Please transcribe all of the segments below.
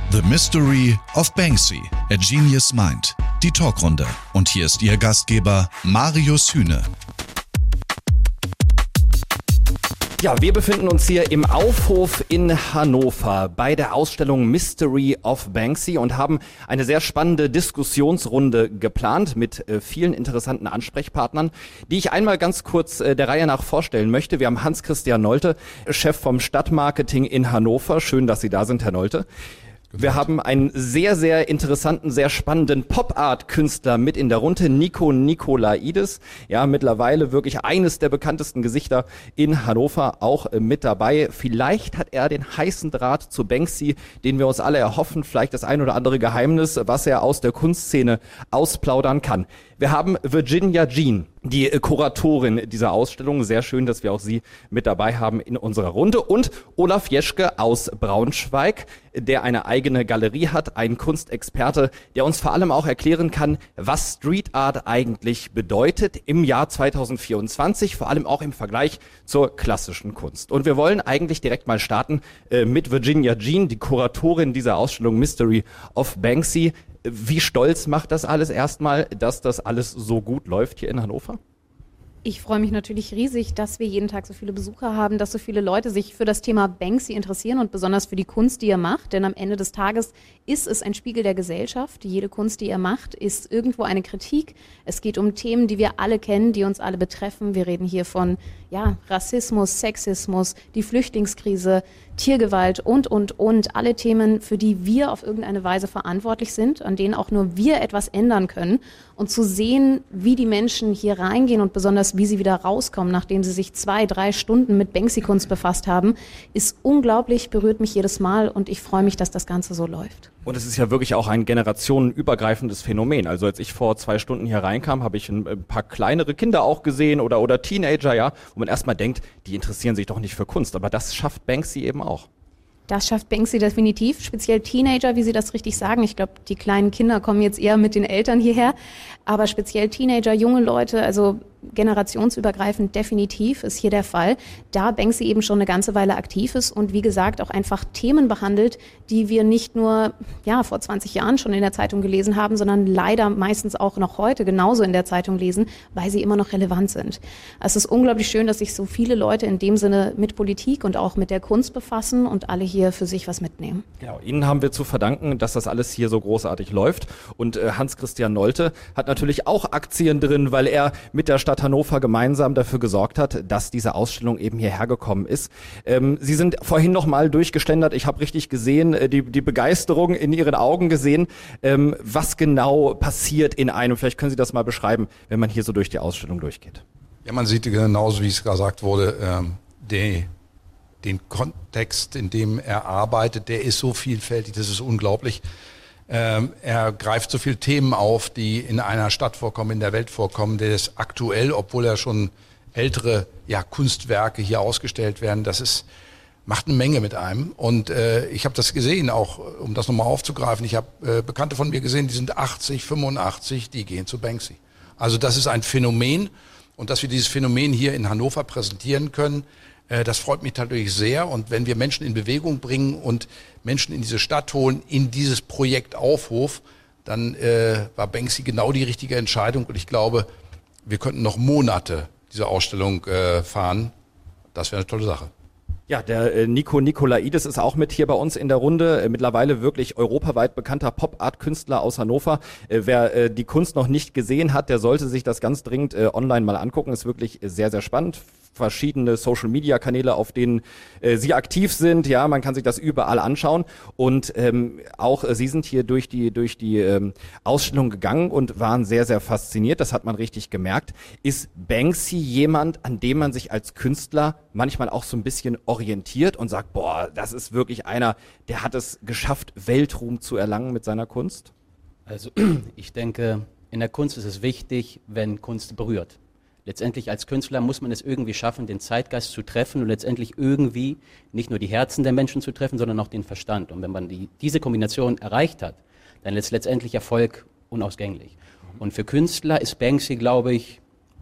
The Mystery of Banksy, A Genius Mind. Die Talkrunde. Und hier ist Ihr Gastgeber Marius Hühne. Ja, wir befinden uns hier im Aufhof in Hannover bei der Ausstellung Mystery of Banksy und haben eine sehr spannende Diskussionsrunde geplant mit vielen interessanten Ansprechpartnern, die ich einmal ganz kurz der Reihe nach vorstellen möchte. Wir haben Hans-Christian Nolte, Chef vom Stadtmarketing in Hannover. Schön, dass Sie da sind, Herr Nolte. Wir haben einen sehr, sehr interessanten, sehr spannenden Pop-Art-Künstler mit in der Runde, Nico Nikolaidis. Ja, mittlerweile wirklich eines der bekanntesten Gesichter in Hannover, auch mit dabei. Vielleicht hat er den heißen Draht zu Banksy, den wir uns alle erhoffen. Vielleicht das ein oder andere Geheimnis, was er aus der Kunstszene ausplaudern kann. Wir haben Virginia Jean, die Kuratorin dieser Ausstellung. Sehr schön, dass wir auch sie mit dabei haben in unserer Runde. Und Olaf Jeschke aus Braunschweig, der eine eigene Galerie hat, ein Kunstexperte, der uns vor allem auch erklären kann, was Street Art eigentlich bedeutet im Jahr 2024, vor allem auch im Vergleich zur klassischen Kunst. Und wir wollen eigentlich direkt mal starten mit Virginia Jean, die Kuratorin dieser Ausstellung Mystery of Banksy. Wie stolz macht das alles erstmal, dass das alles so gut läuft hier in Hannover? Ich freue mich natürlich riesig, dass wir jeden Tag so viele Besucher haben, dass so viele Leute sich für das Thema Banksy interessieren und besonders für die Kunst, die er macht. Denn am Ende des Tages ist es ein Spiegel der Gesellschaft. Jede Kunst, die er macht, ist irgendwo eine Kritik. Es geht um Themen, die wir alle kennen, die uns alle betreffen. Wir reden hier von Rassismus, Sexismus, die Flüchtlingskrise, Tiergewalt und. Alle Themen, für die wir auf irgendeine Weise verantwortlich sind, an denen auch nur wir etwas ändern können. Und zu sehen, wie die Menschen hier reingehen und besonders wie sie wieder rauskommen, nachdem sie sich 2-3 Stunden mit Banksy-Kunst befasst haben, ist unglaublich, berührt mich jedes Mal und ich freue mich, dass das Ganze so läuft. Und es ist ja wirklich auch ein generationenübergreifendes Phänomen. Also als ich vor 2 Stunden hier reinkam, habe ich ein paar kleinere Kinder auch gesehen oder Teenager, ja, wo man erstmal denkt, die interessieren sich doch nicht für Kunst. Aber das schafft Banksy eben auch. Das schafft Banksy definitiv, speziell Teenager, wie Sie das richtig sagen. Ich glaube, die kleinen Kinder kommen jetzt eher mit den Eltern hierher, aber speziell Teenager, junge Leute, also generationsübergreifend definitiv ist hier der Fall, da Banksy eben schon eine ganze Weile aktiv ist und wie gesagt auch einfach Themen behandelt, die wir nicht nur vor 20 Jahren schon in der Zeitung gelesen haben, sondern leider meistens auch noch heute genauso in der Zeitung lesen, weil sie immer noch relevant sind. Es ist unglaublich schön, dass sich so viele Leute in dem Sinne mit Politik und auch mit der Kunst befassen und alle hier für sich was mitnehmen. Genau, Ihnen haben wir zu verdanken, dass das alles hier so großartig läuft und Hans-Christian Nolte hat natürlich auch Aktien drin, weil er mit der Stadt Hannover gemeinsam dafür gesorgt hat, dass diese Ausstellung eben hierher gekommen ist. Sie sind vorhin noch mal durchgeständert. Ich habe richtig gesehen, die Begeisterung in Ihren Augen gesehen. Was genau passiert in einem? Vielleicht können Sie das mal beschreiben, wenn man hier so durch die Ausstellung durchgeht. Ja, man sieht genauso, wie es gesagt wurde, den Kontext, in dem er arbeitet, der ist so vielfältig, das ist unglaublich. Er greift so viele Themen auf, die in einer Stadt vorkommen, in der Welt vorkommen. Der ist aktuell, obwohl er schon ältere Kunstwerke hier ausgestellt werden. Macht eine Menge mit einem. Und ich habe das gesehen, auch um das nochmal aufzugreifen. Ich habe Bekannte von mir gesehen, die sind 80, 85, die gehen zu Banksy. Also das ist ein Phänomen. Und dass wir dieses Phänomen hier in Hannover präsentieren können, das freut mich natürlich sehr. Und wenn wir Menschen in Bewegung bringen und Menschen in diese Stadt holen, in dieses Projekt Aufhof, dann war Banksy genau die richtige Entscheidung. Und ich glaube, wir könnten noch Monate diese Ausstellung fahren. Das wäre eine tolle Sache. Ja, der Nico Nikolaidis ist auch mit hier bei uns in der Runde. Mittlerweile wirklich europaweit bekannter Pop-Art-Künstler aus Hannover. Wer die Kunst noch nicht gesehen hat, der sollte sich das ganz dringend online mal angucken. Ist wirklich sehr, sehr spannend. Verschiedene Social-Media-Kanäle, auf denen Sie aktiv sind. Ja, man kann sich das überall anschauen. Und auch Sie sind hier durch die Ausstellung gegangen und waren sehr, sehr fasziniert. Das hat man richtig gemerkt. Ist Banksy jemand, an dem man sich als Künstler manchmal auch so ein bisschen orientiert und sagt, boah, das ist wirklich einer, der hat es geschafft, Weltruhm zu erlangen mit seiner Kunst? Also ich denke, in der Kunst ist es wichtig, wenn Kunst berührt. Letztendlich als Künstler muss man es irgendwie schaffen, den Zeitgeist zu treffen und letztendlich irgendwie nicht nur die Herzen der Menschen zu treffen, sondern auch den Verstand. Und wenn man diese Kombination erreicht hat, dann ist letztendlich Erfolg unausgänglich. Und für Künstler ist Banksy, glaube ich,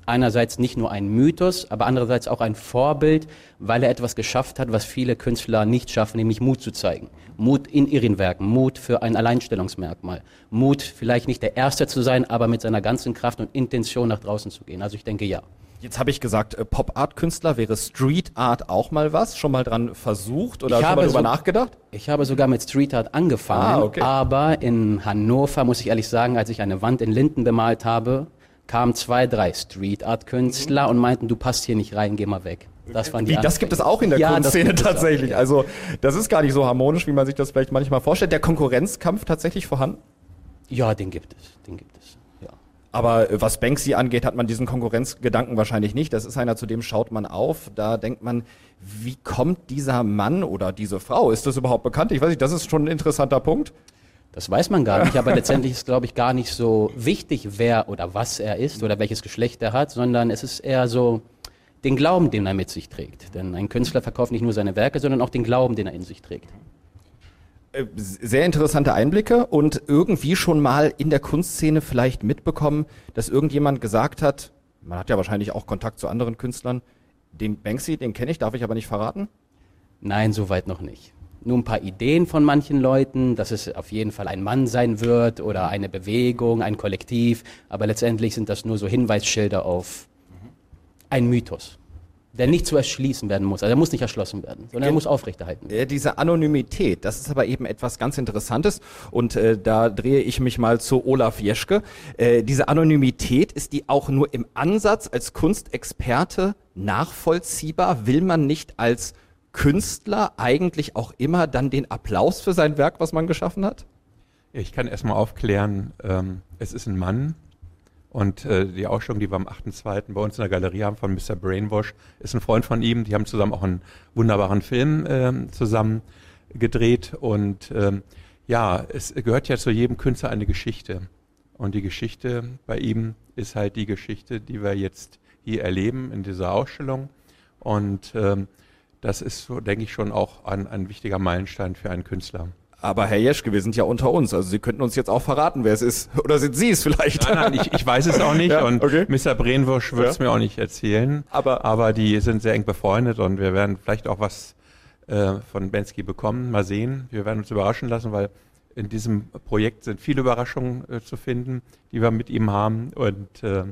einerseits nicht nur ein Mythos, aber andererseits auch ein Vorbild, weil er etwas geschafft hat, was viele Künstler nicht schaffen, nämlich Mut zu zeigen. Mut in ihren Werken, Mut für ein Alleinstellungsmerkmal, Mut vielleicht nicht der Erste zu sein, aber mit seiner ganzen Kraft und Intention nach draußen zu gehen. Also ich denke, ja. Jetzt habe ich gesagt, Pop-Art-Künstler, wäre Street Art auch mal was? Schon mal dran versucht oder schon mal drüber nachgedacht? Ich habe sogar mit Street Art angefangen, okay. Aber in Hannover, muss ich ehrlich sagen, als ich eine Wand in Linden bemalt habe, kamen 2, 3 Street Art Künstler und meinten, du passt hier nicht rein, geh mal weg. Das waren die Anfänge. Das gibt es auch in der Kunstszene tatsächlich. Also das ist gar nicht so harmonisch, wie man sich das vielleicht manchmal vorstellt. Der Konkurrenzkampf tatsächlich vorhanden? Ja, den gibt es. Ja. Aber was Banksy angeht, hat man diesen Konkurrenzgedanken wahrscheinlich nicht. Das ist einer, zu dem schaut man auf. Da denkt man, wie kommt dieser Mann oder diese Frau? Ist das überhaupt bekannt? Ich weiß nicht, das ist schon ein interessanter Punkt. Das weiß man gar nicht, aber letztendlich ist, glaube ich, gar nicht so wichtig, wer oder was er ist oder welches Geschlecht er hat, sondern es ist eher so den Glauben, den er mit sich trägt. Denn ein Künstler verkauft nicht nur seine Werke, sondern auch den Glauben, den er in sich trägt. Sehr interessante Einblicke und irgendwie schon mal in der Kunstszene vielleicht mitbekommen, dass irgendjemand gesagt hat, man hat ja wahrscheinlich auch Kontakt zu anderen Künstlern, den Banksy, den kenne ich, darf ich aber nicht verraten? Nein, soweit noch nicht. Nur ein paar Ideen von manchen Leuten, dass es auf jeden Fall ein Mann sein wird oder eine Bewegung, ein Kollektiv, aber letztendlich sind das nur so Hinweisschilder auf einen Mythos, der nicht zu erschließen werden muss. Also er muss nicht erschlossen werden, sondern er muss aufrechterhalten werden. Diese Anonymität, das ist aber eben etwas ganz Interessantes und da drehe ich mich mal zu Olaf Jeschke. Diese Anonymität, ist die auch nur im Ansatz als Kunstexperte nachvollziehbar? Will man nicht als Künstler eigentlich auch immer dann den Applaus für sein Werk, was man geschaffen hat? Ich kann erstmal aufklären, es ist ein Mann und die Ausstellung, die wir am 8.2. bei uns in der Galerie haben von Mr. Brainwash, ist ein Freund von ihm. Die haben zusammen auch einen wunderbaren Film zusammen gedreht und es gehört ja zu jedem Künstler eine Geschichte. Und die Geschichte bei ihm ist halt die Geschichte, die wir jetzt hier erleben in dieser Ausstellung und das ist, so, denke ich, schon auch ein wichtiger Meilenstein für einen Künstler. Aber Herr Jeschke, wir sind ja unter uns. Also Sie könnten uns jetzt auch verraten, wer es ist. Oder sind Sie es vielleicht? Nein, ich weiß es auch nicht. Ja, und okay. Mr. Brainwash wird es mir auch nicht erzählen. Aber die sind sehr eng befreundet und wir werden vielleicht auch was von Banksy bekommen. Mal sehen. Wir werden uns überraschen lassen, weil in diesem Projekt sind viele Überraschungen zu finden, die wir mit ihm haben. Und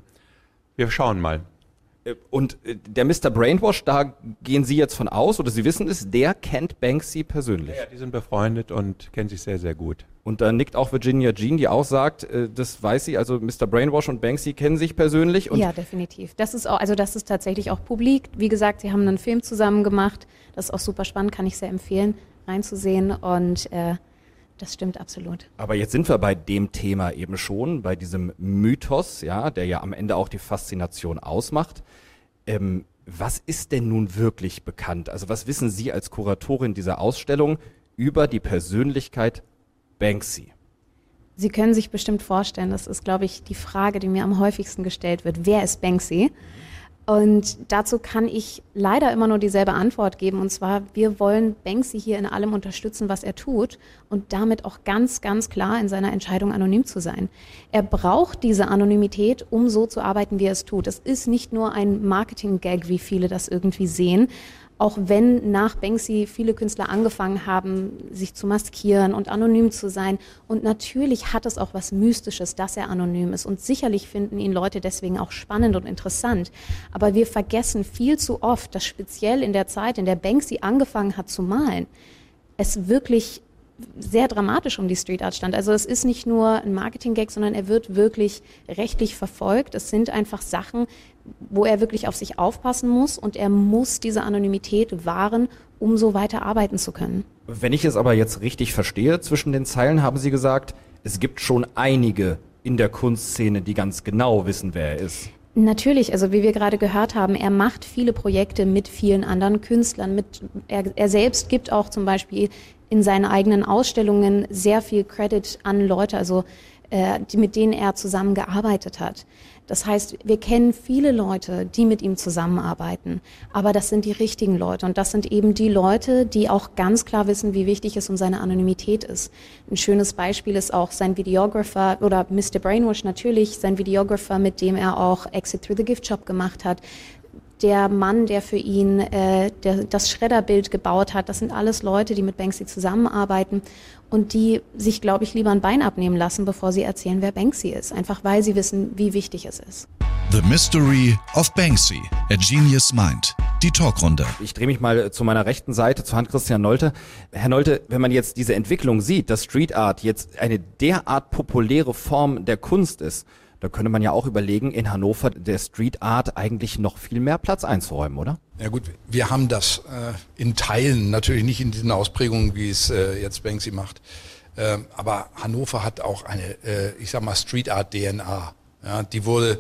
wir schauen mal. Und der Mr. Brainwash, da gehen Sie jetzt von aus, oder Sie wissen es, der kennt Banksy persönlich. Ja, die sind befreundet und kennen sich sehr, sehr gut. Und da nickt auch Virginia Jean, die auch sagt, das weiß sie, also Mr. Brainwash und Banksy kennen sich persönlich. Und ja, definitiv. Das ist tatsächlich auch publik. Wie gesagt, sie haben einen Film zusammen gemacht. Das ist auch super spannend, kann ich sehr empfehlen, reinzusehen. Und das stimmt absolut. Aber jetzt sind wir bei dem Thema eben schon, bei diesem Mythos, ja, der ja am Ende auch die Faszination ausmacht. Was ist denn nun wirklich bekannt? Also was wissen Sie als Kuratorin dieser Ausstellung über die Persönlichkeit Banksy? Sie können sich bestimmt vorstellen, das ist, glaube ich, die Frage, die mir am häufigsten gestellt wird. Wer ist Banksy? Und dazu kann ich leider immer nur dieselbe Antwort geben. Und zwar, wir wollen Banksy hier in allem unterstützen, was er tut und damit auch ganz, ganz klar in seiner Entscheidung anonym zu sein. Er braucht diese Anonymität, um so zu arbeiten, wie er es tut. Es ist nicht nur ein Marketing-Gag, wie viele das irgendwie sehen. Auch wenn nach Banksy viele Künstler angefangen haben, sich zu maskieren und anonym zu sein. Und natürlich hat es auch was Mystisches, dass er anonym ist. Und sicherlich finden ihn Leute deswegen auch spannend und interessant. Aber wir vergessen viel zu oft, dass speziell in der Zeit, in der Banksy angefangen hat zu malen, es wirklich sehr dramatisch um die Street Art stand. Also es ist nicht nur ein Marketing-Gag, sondern er wird wirklich rechtlich verfolgt. Es sind einfach Sachen, wo er wirklich auf sich aufpassen muss und er muss diese Anonymität wahren, um so weiter arbeiten zu können. Wenn ich es aber jetzt richtig verstehe, zwischen den Zeilen haben Sie gesagt, es gibt schon einige in der Kunstszene, die ganz genau wissen, wer er ist. Natürlich, also wie wir gerade gehört haben, er macht viele Projekte mit vielen anderen Künstlern. Er selbst gibt auch zum Beispiel in seinen eigenen Ausstellungen sehr viel Credit an Leute. Also mit denen er zusammengearbeitet hat. Das heißt, wir kennen viele Leute, die mit ihm zusammenarbeiten, aber das sind die richtigen Leute und das sind eben die Leute, die auch ganz klar wissen, wie wichtig es um seine Anonymität ist. Ein schönes Beispiel ist auch sein Videographer oder Mr. Brainwash natürlich, sein Videographer, mit dem er auch Exit Through the Gift Shop gemacht hat. Der Mann, der für ihn das Schredderbild gebaut hat, das sind alles Leute, die mit Banksy zusammenarbeiten und die sich, glaube ich, lieber ein Bein abnehmen lassen, bevor sie erzählen, wer Banksy ist. Einfach weil sie wissen, wie wichtig es ist. The Mystery of Banksy, A Genius Mind. Die Talkrunde. Ich drehe mich mal zu meiner rechten Seite, zu Hans-Christian Nolte. Herr Nolte, wenn man jetzt diese Entwicklung sieht, dass Street Art jetzt eine derart populäre Form der Kunst ist, da könnte man ja auch überlegen, in Hannover der Street Art eigentlich noch viel mehr Platz einzuräumen, oder? Ja gut, wir haben das in Teilen, natürlich nicht in diesen Ausprägungen, wie es jetzt Banksy macht. Aber Hannover hat auch eine, ich sag mal, Street Art DNA. Ja, die wurde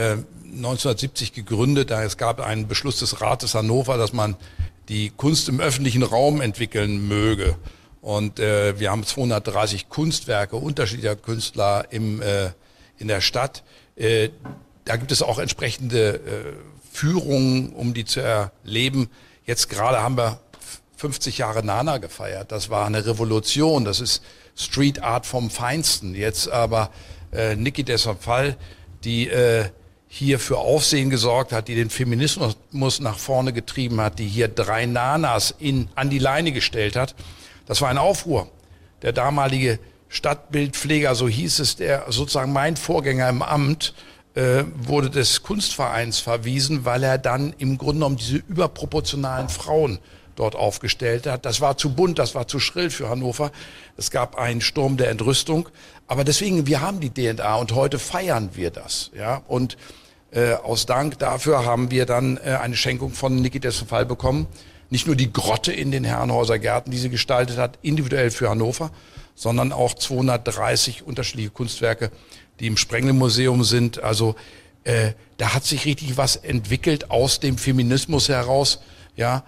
1970 gegründet. Es gab einen Beschluss des Rates Hannover, dass man die Kunst im öffentlichen Raum entwickeln möge. Und wir haben 230 Kunstwerke unterschiedlicher Künstler in der Stadt. Da gibt es auch entsprechende Führungen, um die zu erleben. Jetzt gerade haben wir 50 Jahre Nana gefeiert. Das war eine Revolution. Das ist Street Art vom Feinsten. Jetzt aber Niki Desfall, die hier für Aufsehen gesorgt hat, die den Feminismus nach vorne getrieben hat, die hier 3 Nanas an die Leine gestellt hat. Das war ein Aufruhr. Der damalige Stadtbildpfleger, so hieß es, der sozusagen mein Vorgänger im Amt, wurde des Kunstvereins verwiesen, weil er dann im Grunde genommen diese überproportionalen Frauen dort aufgestellt hat. Das war zu bunt, das war zu schrill für Hannover. Es gab einen Sturm der Entrüstung. Aber deswegen, wir haben die DNA und heute feiern wir das. Ja? Und aus Dank dafür haben wir dann eine Schenkung von Niki Desfall bekommen. Nicht nur die Grotte in den Herrenhäuser Gärten, die sie gestaltet hat, individuell für Hannover, sondern auch 230 unterschiedliche Kunstwerke, die im Sprengel-Museum sind. Also da hat sich richtig was entwickelt aus dem Feminismus heraus, ja,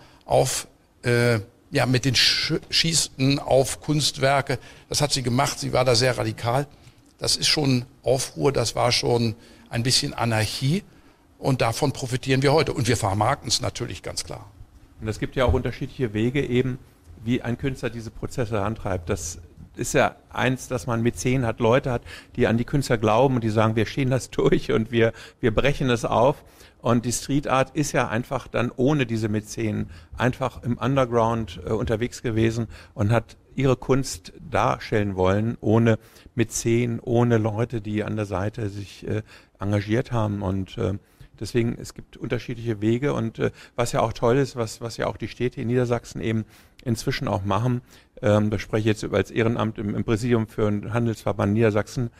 mit den Schießen auf Kunstwerke. Das hat sie gemacht, sie war da sehr radikal. Das ist schon Aufruhr, das war schon ein bisschen Anarchie und davon profitieren wir heute. Und wir vermarkten es natürlich ganz klar. Und es gibt ja auch unterschiedliche Wege eben, wie ein Künstler diese Prozesse antreibt. Das ist ja eins, dass man Mäzen hat, Leute hat, die an die Künstler glauben und die sagen, wir stehen das durch und wir brechen es auf. Und die Street Art ist ja einfach dann ohne diese Mäzen einfach im Underground unterwegs gewesen und hat ihre Kunst darstellen wollen, ohne Mäzen, ohne Leute, die an der Seite sich engagiert haben. Und deswegen, es gibt unterschiedliche Wege und was ja auch toll ist, was ja auch die Städte in Niedersachsen eben inzwischen auch machen, da spreche ich jetzt als Ehrenamt im Präsidium für den Handelsverband Niedersachsen,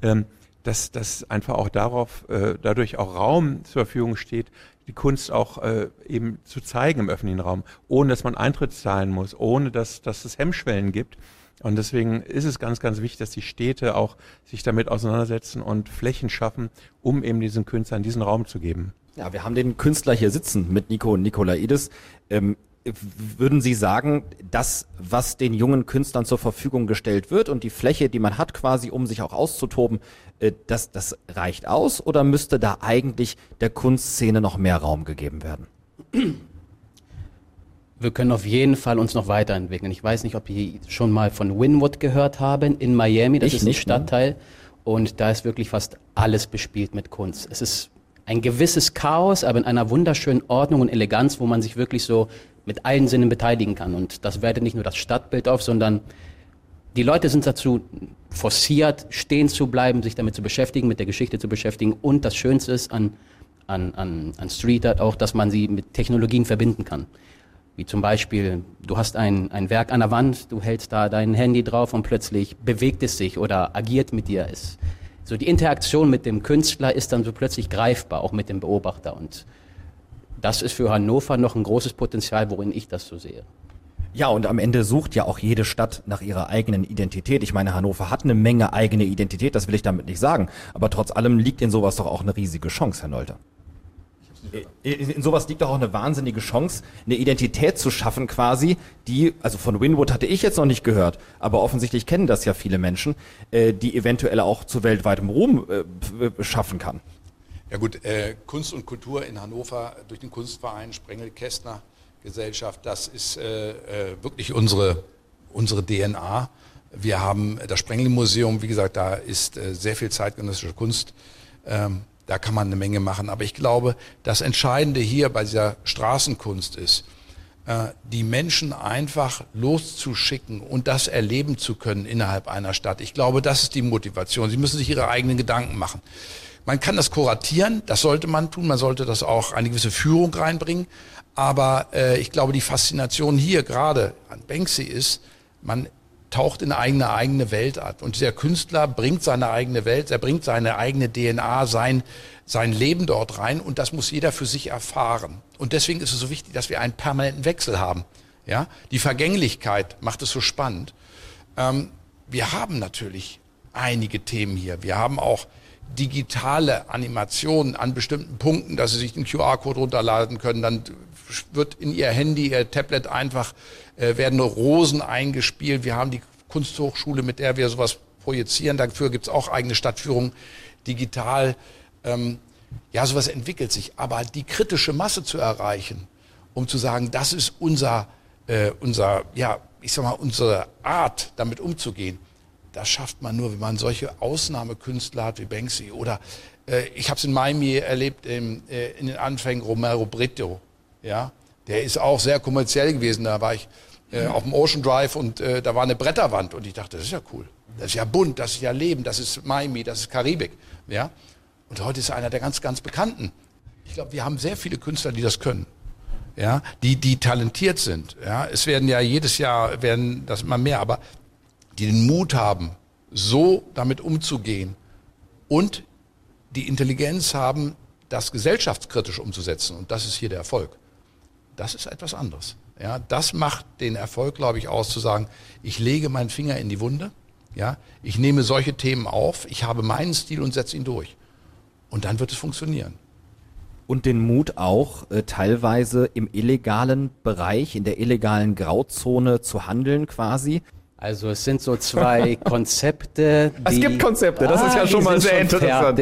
dass einfach auch dadurch auch Raum zur Verfügung steht, die Kunst auch eben zu zeigen im öffentlichen Raum, ohne dass man Eintritt zahlen muss, ohne dass es Hemmschwellen gibt. Und deswegen ist es ganz, ganz wichtig, dass die Städte auch sich damit auseinandersetzen und Flächen schaffen, um eben diesen Künstlern diesen Raum zu geben. Ja, wir haben den Künstler hier sitzen mit Nico Nikolaidis. Würden Sie sagen, das, was den jungen Künstlern zur Verfügung gestellt wird und die Fläche, die man hat quasi, um sich auch auszutoben, das reicht aus oder müsste da eigentlich der Kunstszene noch mehr Raum gegeben werden? Wir können auf jeden Fall uns noch weiterentwickeln. Ich weiß nicht, ob Sie schon mal von Wynwood gehört haben in Miami. Das ist ein Stadtteil und da ist wirklich fast alles bespielt mit Kunst. Es ist ein gewisses Chaos, aber in einer wunderschönen Ordnung und Eleganz, wo man sich wirklich so mit allen Sinnen beteiligen kann. Und das wertet nicht nur das Stadtbild auf, sondern die Leute sind dazu forciert, stehen zu bleiben, sich damit zu beschäftigen, mit der Geschichte zu beschäftigen. Und das Schönste ist an Street Art auch, dass man sie mit Technologien verbinden kann. Wie zum Beispiel, du hast ein Werk an der Wand, du hältst da dein Handy drauf und plötzlich bewegt es sich oder agiert mit dir. So die Interaktion mit dem Künstler ist dann so plötzlich greifbar, auch mit dem Beobachter. Und das ist für Hannover noch ein großes Potenzial, worin ich das so sehe. Ja, und am Ende sucht ja auch jede Stadt nach ihrer eigenen Identität. Ich meine, Hannover hat eine Menge eigene Identität, das will ich damit nicht sagen. Aber trotz allem liegt in sowas doch auch eine riesige Chance, Herr Nolte. Ich habe es In sowas liegt doch auch eine wahnsinnige Chance, eine Identität zu schaffen quasi, die, also von Winwood hatte ich jetzt noch nicht gehört, aber offensichtlich kennen das ja viele Menschen, die eventuell auch zu weltweitem Ruhm schaffen kann. Ja gut, Kunst und Kultur in Hannover durch den Kunstverein Sprengel-Kästner Gesellschaft, das ist wirklich unsere DNA. Wir haben das Sprengel-Museum, wie gesagt, da ist sehr viel zeitgenössische Kunst. Da kann man eine Menge machen. Aber ich glaube, das Entscheidende hier bei dieser Straßenkunst ist, die Menschen einfach loszuschicken und das erleben zu können innerhalb einer Stadt. Ich glaube, das ist die Motivation. Sie müssen sich ihre eigenen Gedanken machen. Man kann das kuratieren, das sollte man tun. Man sollte das auch eine gewisse Führung reinbringen. Aber ich glaube, die Faszination hier gerade an Banksy ist, man taucht in eine eigene Welt ab. Und dieser Künstler bringt seine eigene Welt, er bringt seine eigene DNA, sein Leben dort rein und das muss jeder für sich erfahren. Und deswegen ist es so wichtig, dass wir einen permanenten Wechsel haben. Ja? Die Vergänglichkeit macht es so spannend. Wir haben natürlich einige Themen hier. Wir haben auch digitale Animationen an bestimmten Punkten, dass Sie sich den QR-Code runterladen können, dann wird in Ihr Handy, Ihr Tablet einfach, werden Rosen eingespielt. Wir haben die Kunsthochschule, mit der wir sowas projizieren. Dafür gibt es auch eigene Stadtführungen digital. Ja, sowas entwickelt sich. Aber die kritische Masse zu erreichen, um zu sagen, das ist unsere Art, damit umzugehen, das schafft man nur, wenn man solche Ausnahmekünstler hat wie Banksy. Oder ich habe es in Miami erlebt, in den Anfängen Romero Britto. Ja? Der ist auch sehr kommerziell gewesen. Da war ich auf dem Ocean Drive und da war eine Bretterwand. Und ich dachte, das ist ja cool. Das ist ja bunt, das ist ja Leben, das ist Miami, das ist Karibik. Ja? Und heute ist er einer der ganz, ganz Bekannten. Ich glaube, wir haben sehr viele Künstler, die das können. Ja? Die talentiert sind. Ja? Es werden ja jedes Jahr das immer mehr, aber die den Mut haben, so damit umzugehen und die Intelligenz haben, das gesellschaftskritisch umzusetzen. Und das ist hier der Erfolg. Das ist etwas anderes. Ja, das macht den Erfolg, glaube ich, aus, zu sagen, ich lege meinen Finger in die Wunde, ja, ich nehme solche Themen auf, ich habe meinen Stil und setze ihn durch. Und dann wird es funktionieren. Und den Mut auch, teilweise im illegalen Bereich, in der illegalen Grauzone zu handeln quasi. Also es sind so zwei Konzepte. Es gibt Konzepte, das ist ja schon mal sehr interessant.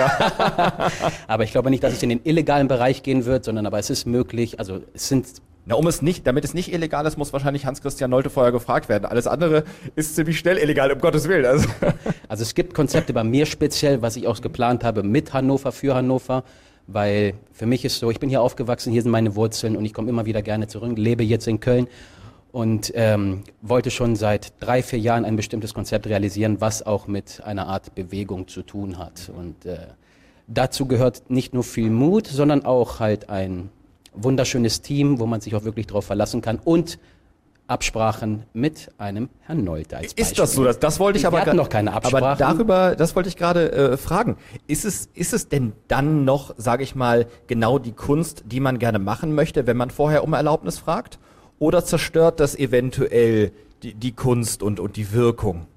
Ja. Aber ich glaube nicht, dass es in den illegalen Bereich gehen wird, sondern aber es ist möglich, also es sind... Damit es nicht illegal ist, muss wahrscheinlich Hans-Christian Nolte vorher gefragt werden. Alles andere ist ziemlich schnell illegal, um Gottes Willen. Also es gibt Konzepte bei mir speziell, was ich auch geplant habe mit Hannover, für Hannover, weil für mich ist so, ich bin hier aufgewachsen, hier sind meine Wurzeln und ich komme immer wieder gerne zurück, lebe jetzt in Köln und wollte schon seit 3-4 Jahren ein bestimmtes Konzept realisieren, was auch mit einer Art Bewegung zu tun hat. Und dazu gehört nicht nur viel Mut, sondern auch halt ein wunderschönes Team, wo man sich auch wirklich drauf verlassen kann und Absprachen mit einem Herrn Nolte als Beispiel. Ist das so? Das wollte ich aber... Wir hatten noch keine Absprachen. Aber das wollte ich gerade fragen. Ist es denn dann noch, sage ich mal, genau die Kunst, die man gerne machen möchte, wenn man vorher um Erlaubnis fragt? Oder zerstört das eventuell die Kunst und die Wirkung?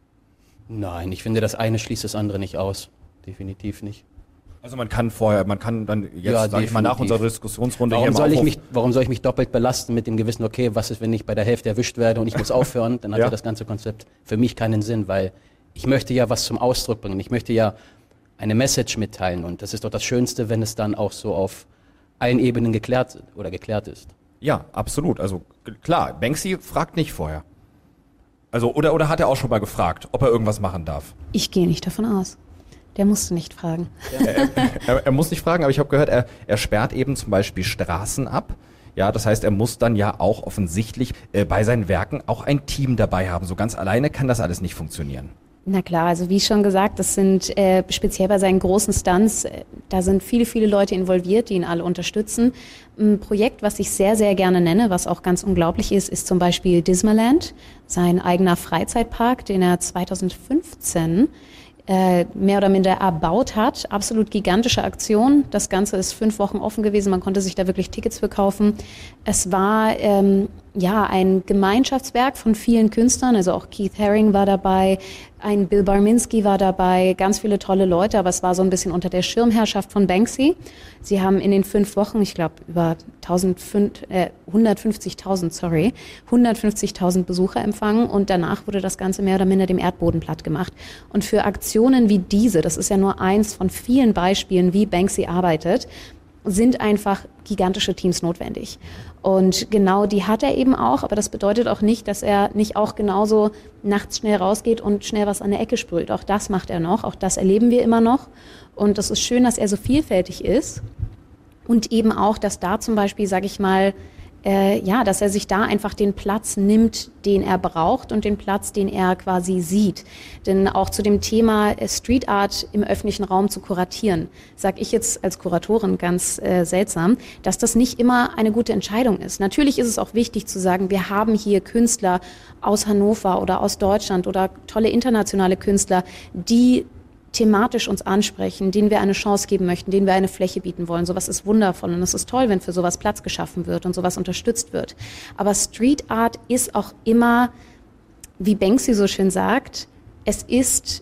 Nein, ich finde, das eine schließt das andere nicht aus. Definitiv nicht. Also man kann dann jetzt, ja, sage ich mal, nach unserer Diskussionsrunde warum soll ich mich doppelt belasten mit dem Gewissen, okay, was ist, wenn ich bei der Hälfte erwischt werde und ich muss aufhören, dann hat ja das ganze Konzept für mich keinen Sinn, weil ich möchte ja was zum Ausdruck bringen, ich möchte ja eine Message mitteilen und das ist doch das Schönste, wenn es dann auch so auf allen Ebenen geklärt ist. Ja, absolut. Also klar, Banksy fragt nicht vorher. Also oder hat er auch schon mal gefragt, ob er irgendwas machen darf? Ich gehe nicht davon aus. Der musste nicht fragen. Er muss nicht fragen, aber ich habe gehört, er sperrt eben zum Beispiel Straßen ab. Ja, das heißt, er muss dann ja auch offensichtlich bei seinen Werken auch ein Team dabei haben. So ganz alleine kann das alles nicht funktionieren. Na klar, also wie schon gesagt, das sind speziell bei seinen großen Stunts, da sind viele, viele Leute involviert, die ihn alle unterstützen. Ein Projekt, was ich sehr, sehr gerne nenne, was auch ganz unglaublich ist zum Beispiel Dismaland, sein eigener Freizeitpark, den er 2015 mehr oder minder erbaut hat. Absolut gigantische Aktion. Das Ganze ist 5 Wochen offen gewesen. Man konnte sich da wirklich Tickets für kaufen. Es war ein Gemeinschaftswerk von vielen Künstlern, also auch Keith Haring war dabei, ein Bill Barminski war dabei, ganz viele tolle Leute, aber es war so ein bisschen unter der Schirmherrschaft von Banksy. Sie haben in den 5 Wochen, ich glaube, über 150.000 Besucher empfangen und danach wurde das Ganze mehr oder minder dem Erdboden platt gemacht. Und für Aktionen wie diese, das ist ja nur eins von vielen Beispielen, wie Banksy arbeitet, sind einfach gigantische Teams notwendig. Und genau die hat er eben auch, aber das bedeutet auch nicht, dass er nicht auch genauso nachts schnell rausgeht und schnell was an der Ecke sprüht. Auch das macht er noch, auch das erleben wir immer noch. Und das ist schön, dass er so vielfältig ist und eben auch, dass da zum Beispiel, sage ich mal, dass er sich da einfach den Platz nimmt, den er braucht und den Platz, den er quasi sieht. Denn auch zu dem Thema Street Art im öffentlichen Raum zu kuratieren, sage ich jetzt als Kuratorin ganz seltsam, dass das nicht immer eine gute Entscheidung ist. Natürlich ist es auch wichtig zu sagen, wir haben hier Künstler aus Hannover oder aus Deutschland oder tolle internationale Künstler, die thematisch uns ansprechen, denen wir eine Chance geben möchten, denen wir eine Fläche bieten wollen. Sowas ist wundervoll und es ist toll, wenn für sowas Platz geschaffen wird und sowas unterstützt wird. Aber Street Art ist auch immer, wie Banksy so schön sagt, es ist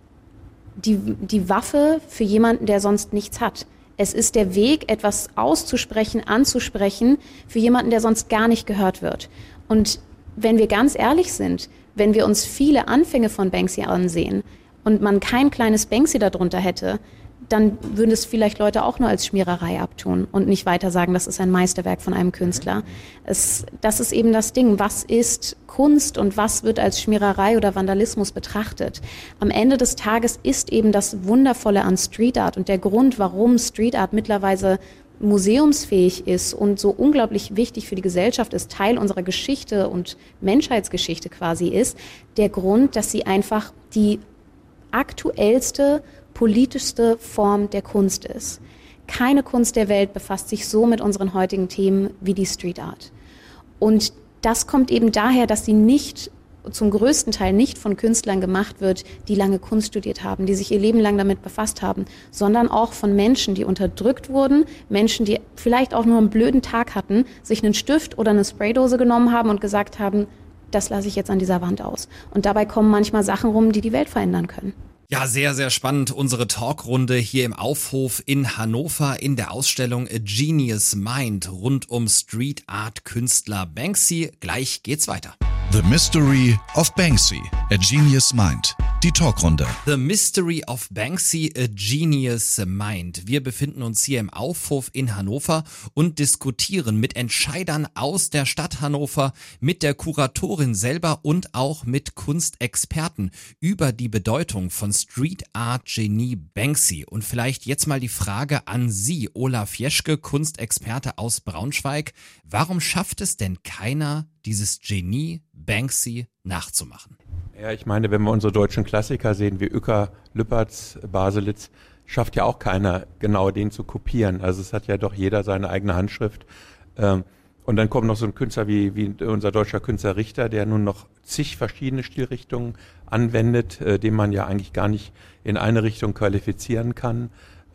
die Waffe für jemanden, der sonst nichts hat. Es ist der Weg, etwas auszusprechen, anzusprechen, für jemanden, der sonst gar nicht gehört wird. Und wenn wir ganz ehrlich sind, wenn wir uns viele Anfänge von Banksy ansehen, und man kein kleines Banksy darunter hätte, dann würden es vielleicht Leute auch nur als Schmiererei abtun und nicht weiter sagen, das ist ein Meisterwerk von einem Künstler. Das ist eben das Ding. Was ist Kunst und was wird als Schmiererei oder Vandalismus betrachtet? Am Ende des Tages ist eben das Wundervolle an Street Art und der Grund, warum Street Art mittlerweile museumsfähig ist und so unglaublich wichtig für die Gesellschaft ist, Teil unserer Geschichte und Menschheitsgeschichte quasi ist, der Grund, dass sie einfach die aktuellste, politischste Form der Kunst ist. Keine Kunst der Welt befasst sich so mit unseren heutigen Themen wie die Street Art. Und das kommt eben daher, dass sie nicht, zum größten Teil nicht von Künstlern gemacht wird, die lange Kunst studiert haben, die sich ihr Leben lang damit befasst haben, sondern auch von Menschen, die unterdrückt wurden, Menschen, die vielleicht auch nur einen blöden Tag hatten, sich einen Stift oder eine Spraydose genommen haben und gesagt haben, das lasse ich jetzt an dieser Wand aus. Und dabei kommen manchmal Sachen rum, die die Welt verändern können. Ja, sehr, sehr spannend. Unsere Talkrunde hier im Aufhof in Hannover in der Ausstellung A Genius Mind rund um Street Art Künstler Banksy. Gleich geht's weiter. The Mystery of Banksy, A Genius Mind. Die Talkrunde. The Mystery of Banksy, A Genius Mind. Wir befinden uns hier im Aufhof in Hannover und diskutieren mit Entscheidern aus der Stadt Hannover, mit der Kuratorin selber und auch mit Kunstexperten über die Bedeutung von Street Art Genie Banksy. Und vielleicht jetzt mal die Frage an Sie, Olaf Jeschke, Kunstexperte aus Braunschweig. Warum schafft es denn keiner, dieses Genie Banksy nachzumachen? Ja, ich meine, wenn wir unsere deutschen Klassiker sehen, wie Uecker, Lüpertz, Baselitz, schafft ja auch keiner genau den zu kopieren. Also es hat ja doch jeder seine eigene Handschrift. Und dann kommt noch so ein Künstler wie unser deutscher Künstler Richter, der nun noch zig verschiedene Stilrichtungen anwendet, den man ja eigentlich gar nicht in eine Richtung qualifizieren kann.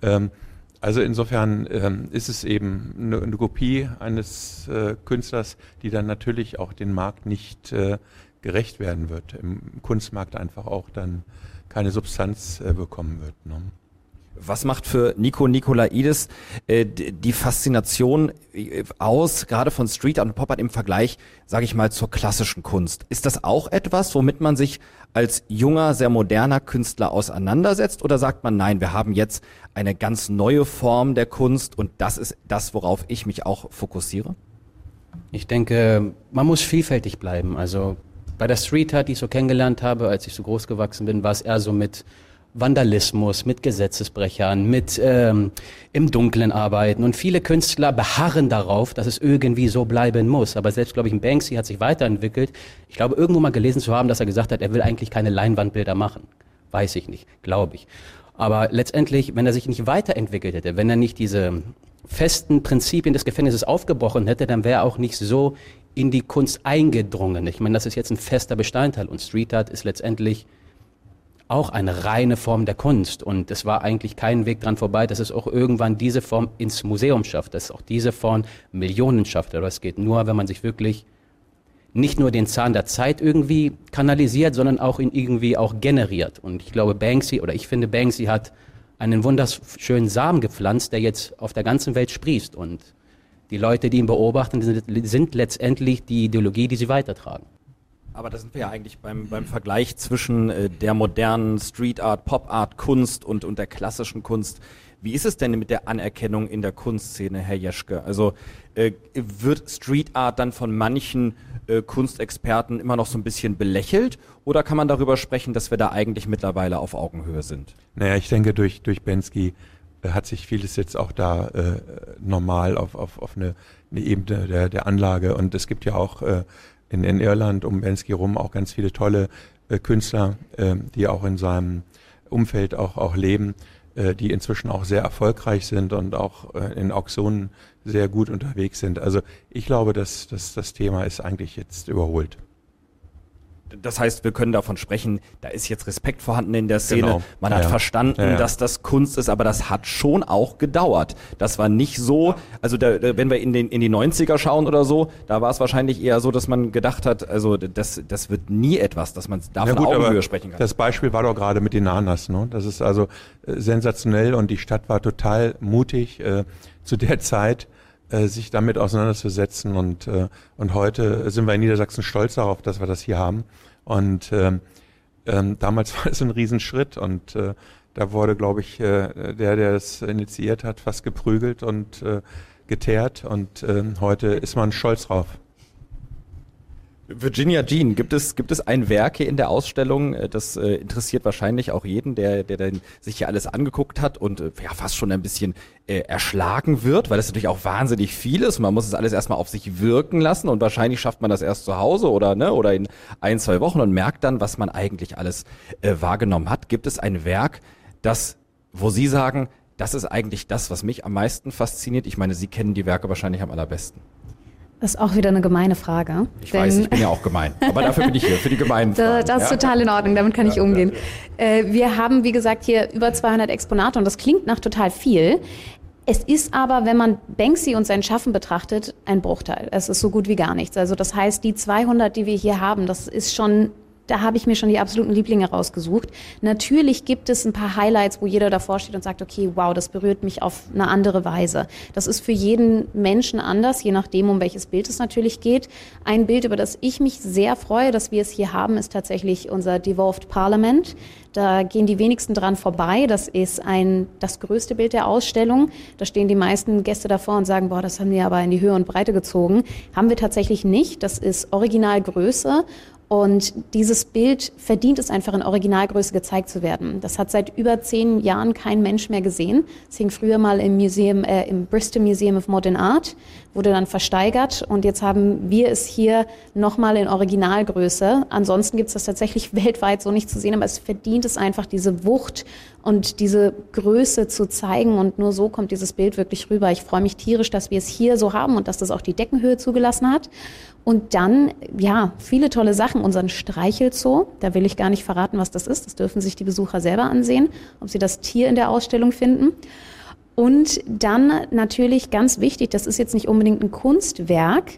Also insofern ist es eben eine Kopie eines Künstlers, die dann natürlich auch den Markt nicht gerecht werden wird, im Kunstmarkt einfach auch dann keine Substanz bekommen wird. Ne? Was macht für Nico Nikolaidis die Faszination aus, gerade von Street Art und Pop Art im Vergleich, sage ich mal, zur klassischen Kunst? Ist das auch etwas, womit man sich als junger, sehr moderner Künstler auseinandersetzt? Oder sagt man, nein, wir haben jetzt eine ganz neue Form der Kunst und das ist das, worauf ich mich auch fokussiere? Ich denke, man muss vielfältig bleiben. Also bei der Street Art, die ich so kennengelernt habe, als ich so groß gewachsen bin, war es eher so mit Vandalismus, mit Gesetzesbrechern, mit im Dunkeln arbeiten. Und viele Künstler beharren darauf, dass es irgendwie so bleiben muss. Aber selbst, glaube ich, ein Banksy hat sich weiterentwickelt. Ich glaube, irgendwo mal gelesen zu haben, dass er gesagt hat, er will eigentlich keine Leinwandbilder machen. Weiß ich nicht, glaube ich. Aber letztendlich, wenn er sich nicht weiterentwickelt hätte, wenn er nicht diese festen Prinzipien des Gefängnisses aufgebrochen hätte, dann wäre er auch nicht so in die Kunst eingedrungen. Ich meine, das ist jetzt ein fester Bestandteil. Und Street Art ist letztendlich auch eine reine Form der Kunst. Und es war eigentlich kein Weg dran vorbei, dass es auch irgendwann diese Form ins Museum schafft, dass es auch diese Form Millionen schafft. Aber es geht nur, wenn man sich wirklich nicht nur den Zahn der Zeit irgendwie kanalisiert, sondern auch ihn irgendwie auch generiert. Und ich glaube, ich finde, Banksy hat einen wunderschönen Samen gepflanzt, der jetzt auf der ganzen Welt sprießt. Und die Leute, die ihn beobachten, sind letztendlich die Ideologie, die sie weitertragen. Aber da sind wir ja eigentlich beim Vergleich zwischen der modernen Street Art, Pop Art, Kunst und der klassischen Kunst. Wie ist es denn mit der Anerkennung in der Kunstszene, Herr Jeschke? Also wird Street Art dann von manchen Kunstexperten immer noch so ein bisschen belächelt oder kann man darüber sprechen, dass wir da eigentlich mittlerweile auf Augenhöhe sind? Naja, ich denke, durch Banksy hat sich vieles jetzt auch da normal auf eine Ebene der Anlage, und es gibt ja auch in Irland um Banksy rum auch ganz viele tolle Künstler, die auch in seinem Umfeld auch leben, die inzwischen auch sehr erfolgreich sind und auch in Auktionen sehr gut unterwegs sind. Also ich glaube, dass das Thema ist eigentlich jetzt überholt. Das heißt, wir können davon sprechen, da ist jetzt Respekt vorhanden in der Szene. Genau. Man hat verstanden, dass das Kunst ist, aber das hat schon auch gedauert. Das war nicht so, also wenn wir in die 90er schauen oder so, da war es wahrscheinlich eher so, dass man gedacht hat, also das wird nie etwas, dass man da von Augenhöhe sprechen kann. Das Beispiel war doch gerade mit den Nanas, ne? Das ist also sensationell, und die Stadt war total mutig zu der Zeit, sich damit auseinanderzusetzen, und heute sind wir in Niedersachsen stolz darauf, dass wir das hier haben, und damals war es ein Riesenschritt, und da wurde, glaube ich, der es initiiert hat, fast geprügelt und geteert, und heute ist man stolz drauf. Virginia Jean, gibt es ein Werk hier in der Ausstellung, das interessiert wahrscheinlich auch jeden, der dann sich hier alles angeguckt hat und fast schon ein bisschen erschlagen wird, weil das natürlich auch wahnsinnig viel ist. Man muss es alles erstmal auf sich wirken lassen, und wahrscheinlich schafft man das erst zu Hause oder in 1-2 Wochen und merkt dann, was man eigentlich alles wahrgenommen hat. Gibt es ein Werk, wo Sie sagen, das ist eigentlich das, was mich am meisten fasziniert? Ich meine, Sie kennen die Werke wahrscheinlich am allerbesten. Das ist auch wieder eine gemeine Frage. Ich weiß, ich bin ja auch gemein. Aber dafür bin ich hier, für die gemeinen Fragen. Das ist total in Ordnung, damit kann ich umgehen. Wir haben, wie gesagt, hier über 200 Exponate, und das klingt nach total viel. Es ist aber, wenn man Banksy und sein Schaffen betrachtet, ein Bruchteil. Es ist so gut wie gar nichts. Also das heißt, die 200, die wir hier haben, das ist schon... Da habe ich mir schon die absoluten Lieblinge rausgesucht. Natürlich gibt es ein paar Highlights, wo jeder davor steht und sagt, okay, wow, das berührt mich auf eine andere Weise. Das ist für jeden Menschen anders, je nachdem, um welches Bild es natürlich geht. Ein Bild, über das ich mich sehr freue, dass wir es hier haben, ist tatsächlich unser Devolved Parliament. Da gehen die wenigsten dran vorbei. Das ist das größte Bild der Ausstellung. Da stehen die meisten Gäste davor und sagen, boah, das haben wir aber in die Höhe und Breite gezogen. Haben wir tatsächlich nicht. Das ist Originalgröße. Und dieses Bild verdient es einfach in Originalgröße gezeigt zu werden. Das hat seit über 10 Jahren kein Mensch mehr gesehen. Es hing früher mal im Bristol Museum of Modern Art, wurde dann versteigert, und jetzt haben wir es hier nochmal in Originalgröße. Ansonsten gibt es das tatsächlich weltweit so nicht zu sehen, aber es verdient es einfach, diese Wucht und diese Größe zu zeigen, und nur so kommt dieses Bild wirklich rüber. Ich freue mich tierisch, dass wir es hier so haben und dass das auch die Deckenhöhe zugelassen hat. Und dann, viele tolle Sachen. Unseren Streichelzoo, da will ich gar nicht verraten, was das ist. Das dürfen sich die Besucher selber ansehen, ob sie das Tier in der Ausstellung finden. Und dann natürlich ganz wichtig, das ist jetzt nicht unbedingt ein Kunstwerk,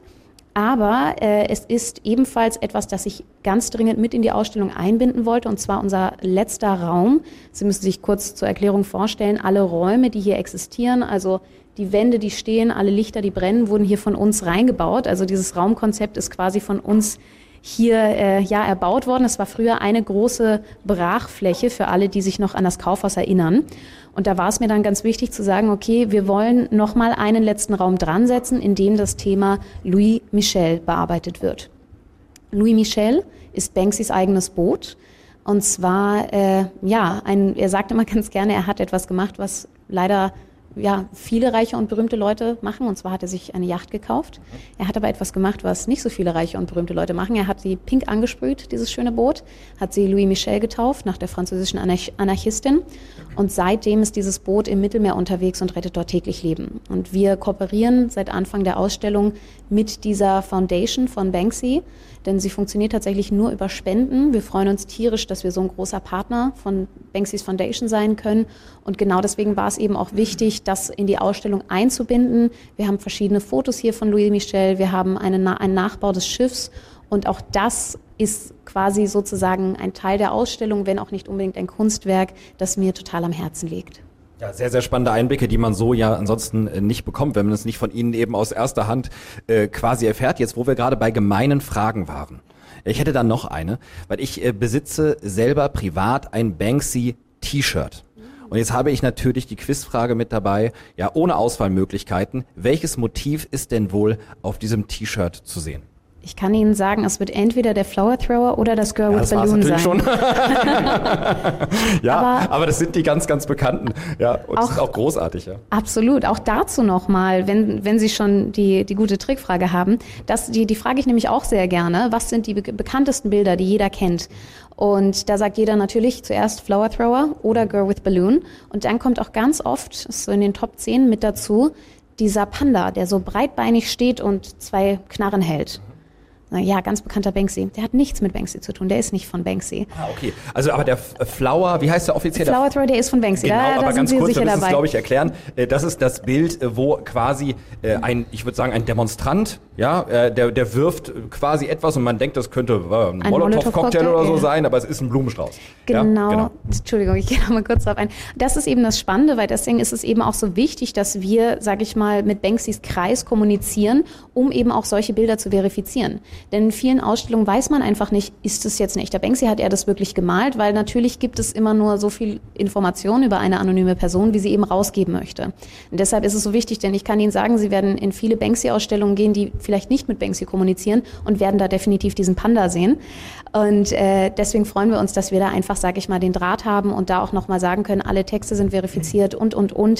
aber es ist ebenfalls etwas, das ich ganz dringend mit in die Ausstellung einbinden wollte, und zwar unser letzter Raum. Sie müssen sich kurz zur Erklärung vorstellen, alle Räume, die hier existieren, also die Wände, die stehen, alle Lichter, die brennen, wurden hier von uns reingebaut. Also dieses Raumkonzept ist quasi von uns hier erbaut worden. Es war früher eine große Brachfläche für alle, die sich noch an das Kaufhaus erinnern. Und da war es mir dann ganz wichtig zu sagen, okay, wir wollen noch mal einen letzten Raum dran setzen, in dem das Thema Louis Michel bearbeitet wird. Louis Michel ist Banksys eigenes Boot. Und zwar, er sagt immer ganz gerne, er hat etwas gemacht, was leider viele reiche und berühmte Leute machen. Und zwar hat er sich eine Yacht gekauft. Er hat aber etwas gemacht, was nicht so viele reiche und berühmte Leute machen. Er hat sie pink angesprüht, dieses schöne Boot, hat sie Louis Michel getauft, nach der französischen Anarchistin. Und seitdem ist dieses Boot im Mittelmeer unterwegs und rettet dort täglich Leben. Und wir kooperieren seit Anfang der Ausstellung mit dieser Foundation von Banksy, denn sie funktioniert tatsächlich nur über Spenden. Wir freuen uns tierisch, dass wir so ein großer Partner von Banksys Foundation sein können. Und genau deswegen war es eben auch wichtig, das in die Ausstellung einzubinden. Wir haben verschiedene Fotos hier von Louis Michel. Wir haben einen Nachbau des Schiffs. Und auch das ist quasi sozusagen ein Teil der Ausstellung, wenn auch nicht unbedingt ein Kunstwerk, das mir total am Herzen liegt. Ja, sehr, sehr spannende Einblicke, die man so ja ansonsten nicht bekommt, wenn man es nicht von Ihnen eben aus erster Hand quasi erfährt. Jetzt, wo wir gerade bei gemeinen Fragen waren. Ich hätte dann noch eine, weil ich besitze selber privat ein Banksy-T-Shirt. Und jetzt habe ich natürlich die Quizfrage mit dabei, ja, ohne Auswahlmöglichkeiten. Welches Motiv ist denn wohl auf diesem T-Shirt zu sehen? Ich kann Ihnen sagen, es wird entweder der Flower Thrower oder das Girl with Balloon sein. Schon. Ja, aber das sind die ganz, ganz bekannten. Ja, und auch, sind auch großartig. Ja. Absolut. Auch dazu nochmal, wenn Sie schon die gute Trickfrage haben, die frage ich nämlich auch sehr gerne. Was sind die bekanntesten Bilder, die jeder kennt? Und da sagt jeder natürlich zuerst Flower Thrower oder Girl with Balloon. Und dann kommt auch ganz oft, ist so in den Top 10 mit dazu, dieser Panda, der so breitbeinig steht und 2 Knarren hält. Ja, ganz bekannter Banksy. Der hat nichts mit Banksy zu tun, der ist nicht von Banksy. Ah, okay. Also aber der Flower, wie heißt der offiziell? Flower Thrower, der ist von Banksy. Genau, da aber sind ganz Sie kurz, sicher wir müssen es, dabei. glaube ich, erklären. Das ist das Bild, wo quasi ich würde sagen, ein Demonstrant, ja, der wirft quasi etwas und man denkt, das könnte ein Molotow-Cocktail oder so sein, aber es ist ein Blumenstrauß. Genau. Ja, genau. Entschuldigung, ich gehe noch mal kurz darauf ein. Das ist eben das Spannende, weil deswegen ist es eben auch so wichtig, dass wir, sage ich mal, mit Banksys Kreis kommunizieren, um eben auch solche Bilder zu verifizieren. Denn in vielen Ausstellungen weiß man einfach nicht, ist es jetzt ein echter Banksy, hat er das wirklich gemalt? Weil natürlich gibt es immer nur so viel Information über eine anonyme Person, wie sie eben rausgeben möchte. Und deshalb ist es so wichtig, denn ich kann Ihnen sagen, Sie werden in viele Banksy-Ausstellungen gehen, die vielleicht nicht mit Banksy kommunizieren und werden da definitiv diesen Panda sehen. Und deswegen freuen wir uns, dass wir da einfach, sage ich mal, den Draht haben und da auch nochmal sagen können, alle Texte sind verifiziert und.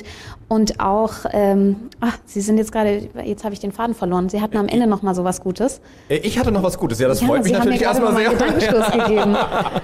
Und auch, Sie sind jetzt habe ich den Faden verloren. Sie hatten am Ende nochmal so was Gutes. Ich hatte noch was Gutes, ja, das freut mich Sie natürlich erstmal sehr. Gedankenstoß gegeben.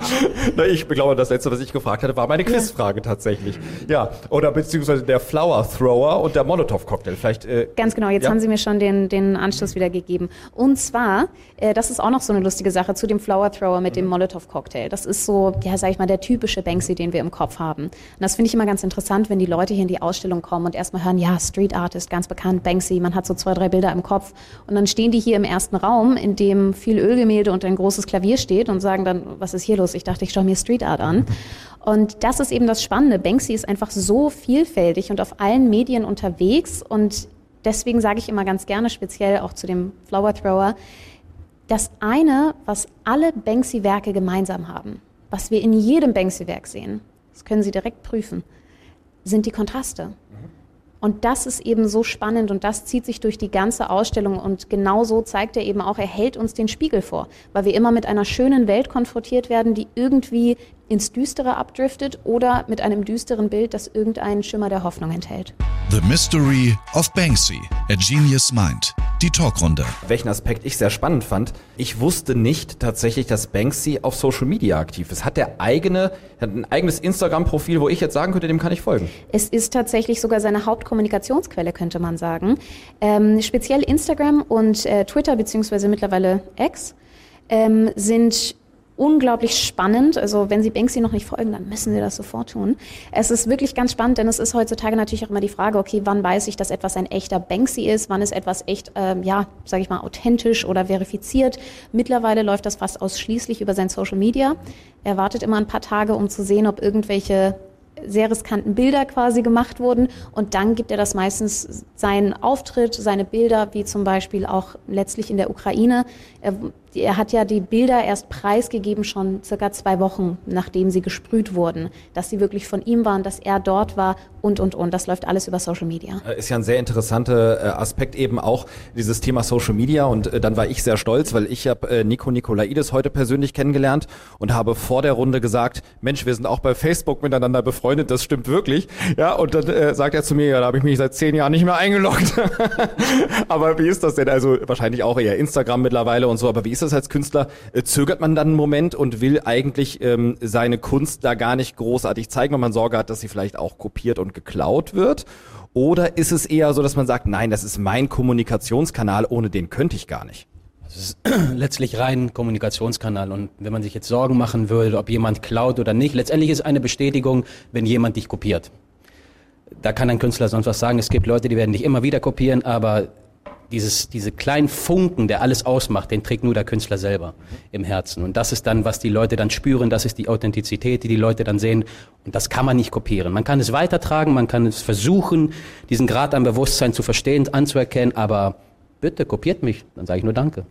Na, ich glaube, das letzte, was ich gefragt hatte, war meine Quizfrage tatsächlich. Ja, oder beziehungsweise der Flower Thrower und der Molotow-Cocktail. Vielleicht. Ganz genau, jetzt haben Sie mir schon den Anschluss wieder gegeben. Und zwar, das ist auch noch so eine lustige Sache zu dem Flower Thrower mit dem Molotow-Cocktail. Das ist so, ja, sag ich mal, der typische Banksy, den wir im Kopf haben. Und das finde ich immer ganz interessant, wenn die Leute hier in die Ausstellung kommen und erstmal hören, ja, Street Artist, ganz bekannt, Banksy, man hat so 2, 3 Bilder im Kopf. Und dann stehen die hier im ersten Raum, in dem viel Ölgemälde und ein großes Klavier steht und sagen dann, was ist hier los? Ich dachte, ich schaue mir Street Art an. Und das ist eben das Spannende. Banksy ist einfach so vielfältig und auf allen Medien unterwegs. Und deswegen sage ich immer ganz gerne, speziell auch zu dem Flower Thrower, das eine, was alle Banksy-Werke gemeinsam haben, was wir in jedem Banksy-Werk sehen, das können Sie direkt prüfen, sind die Kontraste. Und das ist eben so spannend und das zieht sich durch die ganze Ausstellung und genau so zeigt er eben auch, er hält uns den Spiegel vor, weil wir immer mit einer schönen Welt konfrontiert werden, die irgendwie ins Düstere abdriftet oder mit einem düsteren Bild, das irgendeinen Schimmer der Hoffnung enthält. The Mystery of Banksy, a Genius Mind. Die Talkrunde. Welchen Aspekt ich sehr spannend fand, ich wusste nicht tatsächlich, dass Banksy auf Social Media aktiv ist. Hat ein eigenes Instagram-Profil, wo ich jetzt sagen könnte, dem kann ich folgen? Es ist tatsächlich sogar seine Hauptkommunikationsquelle, könnte man sagen. Speziell Instagram und Twitter beziehungsweise mittlerweile X sind unglaublich spannend. Also wenn Sie Banksy noch nicht folgen, dann müssen Sie das sofort tun. Es ist wirklich ganz spannend, denn es ist heutzutage natürlich auch immer die Frage, okay, wann weiß ich, dass etwas ein echter Banksy ist? Wann ist etwas echt, sage ich mal, authentisch oder verifiziert? Mittlerweile läuft das fast ausschließlich über sein Social Media. Er wartet immer ein paar Tage, um zu sehen, ob irgendwelche sehr riskanten Bilder quasi gemacht wurden und dann gibt er das meistens seinen Auftritt, seine Bilder, wie zum Beispiel auch letztlich in der Ukraine. Er hat ja die Bilder erst preisgegeben schon circa 2 Wochen, nachdem sie gesprüht wurden, dass sie wirklich von ihm waren, dass er dort war und. Das läuft alles über Social Media. Ist ja ein sehr interessanter Aspekt eben auch dieses Thema Social Media und dann war ich sehr stolz, weil ich habe Nico Nikolaidis heute persönlich kennengelernt und habe vor der Runde gesagt, Mensch, wir sind auch bei Facebook miteinander befreundet, das stimmt wirklich. Ja, und dann sagt er zu mir, ja, da habe ich mich seit 10 Jahren nicht mehr eingeloggt. Aber wie ist das denn? Also wahrscheinlich auch eher Instagram mittlerweile und so, aber wie ist das als Künstler? Zögert man dann einen Moment und will eigentlich seine Kunst da gar nicht großartig zeigen, weil man Sorge hat, dass sie vielleicht auch kopiert und geklaut wird? Oder ist es eher so, dass man sagt, nein, das ist mein Kommunikationskanal, ohne den könnte ich gar nicht? Das ist letztlich rein Kommunikationskanal und wenn man sich jetzt Sorgen machen würde, ob jemand klaut oder nicht, letztendlich ist eine Bestätigung, wenn jemand dich kopiert. Da kann ein Künstler sonst was sagen, es gibt Leute, die werden dich immer wieder kopieren, aber diese kleinen Funken, der alles ausmacht, den trägt nur der Künstler selber im Herzen. Und das ist dann, was die Leute dann spüren, das ist die Authentizität, die die Leute dann sehen. Und das kann man nicht kopieren. Man kann es weitertragen, man kann es versuchen, diesen Grad an Bewusstsein zu verstehen, anzuerkennen, aber bitte kopiert mich, dann sage ich nur Danke.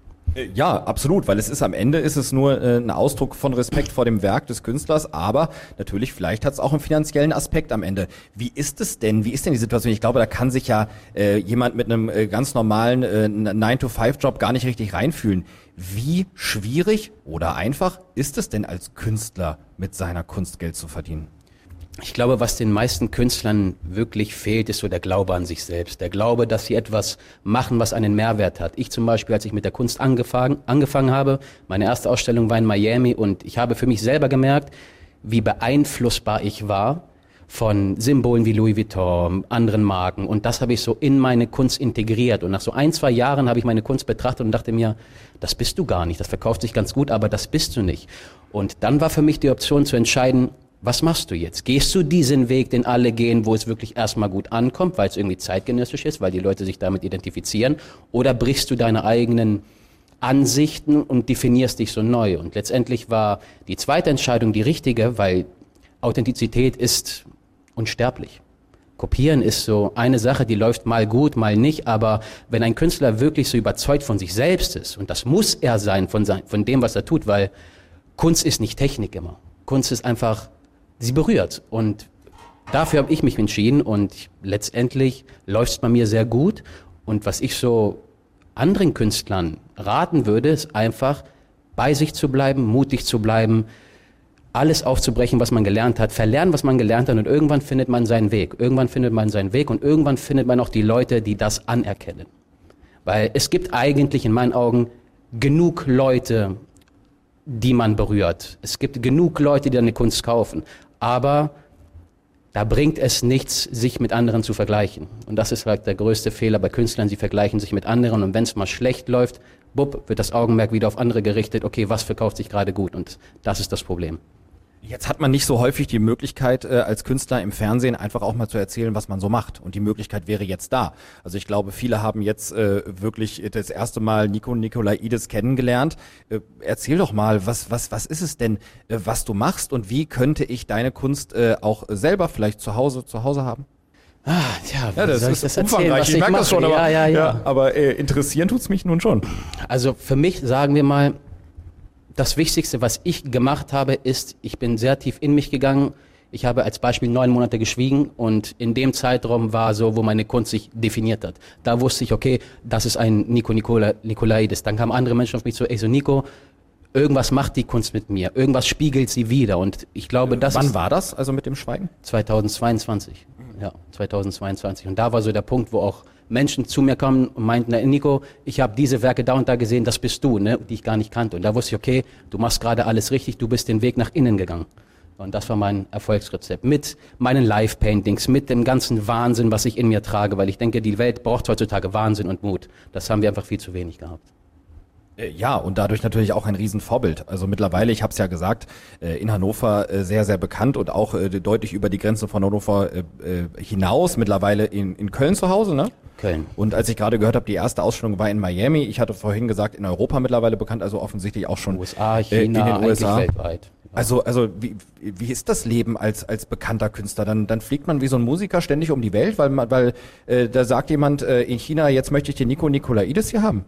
Ja, absolut, weil am Ende ist es nur ein Ausdruck von Respekt vor dem Werk des Künstlers, aber natürlich, vielleicht hat es auch einen finanziellen Aspekt am Ende. Wie ist denn die Situation? Ich glaube, da kann sich ja jemand mit einem ganz normalen 9-to-5-Job gar nicht richtig reinfühlen. Wie schwierig oder einfach ist es denn als Künstler, mit seiner Kunst Geld zu verdienen? Ich glaube, was den meisten Künstlern wirklich fehlt, ist so der Glaube an sich selbst. Der Glaube, dass sie etwas machen, was einen Mehrwert hat. Ich zum Beispiel, als ich mit der Kunst angefangen habe, meine erste Ausstellung war in Miami und ich habe für mich selber gemerkt, wie beeinflussbar ich war von Symbolen wie Louis Vuitton, anderen Marken. Und das habe ich so in meine Kunst integriert. Und nach so 1-2 Jahren habe ich meine Kunst betrachtet und dachte mir, das bist du gar nicht. Das verkauft sich ganz gut, aber das bist du nicht. Und dann war für mich die Option zu entscheiden, was machst du jetzt? Gehst du diesen Weg, den alle gehen, wo es wirklich erstmal gut ankommt, weil es irgendwie zeitgenössisch ist, weil die Leute sich damit identifizieren? Oder brichst du deine eigenen Ansichten und definierst dich so neu? Und letztendlich war die zweite Entscheidung die richtige, weil Authentizität ist unsterblich. Kopieren ist so eine Sache, die läuft mal gut, mal nicht, aber wenn ein Künstler wirklich so überzeugt von sich selbst ist, und das muss er sein von dem, was er tut, weil Kunst ist nicht Technik immer. Kunst ist einfach, sie berührt, und dafür habe ich mich entschieden und letztendlich läuft es bei mir sehr gut. Und was ich so anderen Künstlern raten würde, ist einfach bei sich zu bleiben, mutig zu bleiben, alles aufzubrechen, was man gelernt hat, verlernen, was man gelernt hat, und irgendwann findet man seinen Weg. Irgendwann findet man seinen Weg und irgendwann findet man auch die Leute, die das anerkennen. Weil es gibt eigentlich in meinen Augen genug Leute, die man berührt. Es gibt genug Leute, die deine Kunst kaufen. Aber da bringt es nichts, sich mit anderen zu vergleichen. Und das ist halt der größte Fehler bei Künstlern. Sie vergleichen sich mit anderen, und wenn es mal schlecht läuft, wird das Augenmerk wieder auf andere gerichtet. Okay, was verkauft sich gerade gut? Und das ist das Problem. Jetzt hat man nicht so häufig die Möglichkeit, als Künstler im Fernsehen einfach auch mal zu erzählen, was man so macht. Und die Möglichkeit wäre jetzt da. Also ich glaube, viele haben jetzt wirklich das erste Mal Nico Nikolaides kennengelernt. Erzähl doch mal, was ist es denn, was du machst, und wie könnte ich deine Kunst auch selber vielleicht zu Hause haben? Ja, das ist umfangreich. Ich merke das schon, aber interessieren tut's mich nun schon. Also für mich, sagen wir mal, das Wichtigste, was ich gemacht habe, ist, ich bin sehr tief in mich gegangen. Ich habe als Beispiel 9 Monate geschwiegen, und in dem Zeitraum war so, wo meine Kunst sich definiert hat. Da wusste ich, okay, das ist ein Nico Nikolaides. Dann kamen andere Menschen auf mich zu, so Nico, irgendwas macht die Kunst mit mir, irgendwas spiegelt sie wider. Und ich glaube, Wann war das, also mit dem Schweigen? 2022. Ja, 2022. Und da war so der Punkt, wo auch Menschen zu mir kamen und meinten, Nico, ich habe diese Werke da und da gesehen, das bist du, ne, die ich gar nicht kannte. Und da wusste ich, okay, du machst gerade alles richtig, du bist den Weg nach innen gegangen. Und das war mein Erfolgsrezept. Mit meinen Live-Paintings, mit dem ganzen Wahnsinn, was ich in mir trage, weil ich denke, die Welt braucht heutzutage Wahnsinn und Mut. Das haben wir einfach viel zu wenig gehabt. Ja, und dadurch natürlich auch ein Riesenvorbild. Also mittlerweile, ich habe es ja gesagt, in Hannover sehr, sehr bekannt und auch deutlich über die Grenze von Hannover hinaus. Mittlerweile in Köln zu Hause, ne? Köln. Und als ich gerade gehört habe, die erste Ausstellung war in Miami. Ich hatte vorhin gesagt, in Europa mittlerweile bekannt, also offensichtlich auch schon USA, China, in den USA. Weltweit. Also wie ist das Leben als bekannter Künstler? Dann fliegt man wie so ein Musiker ständig um die Welt, weil da sagt jemand in China, jetzt möchte ich den Nico Nikolaides hier haben.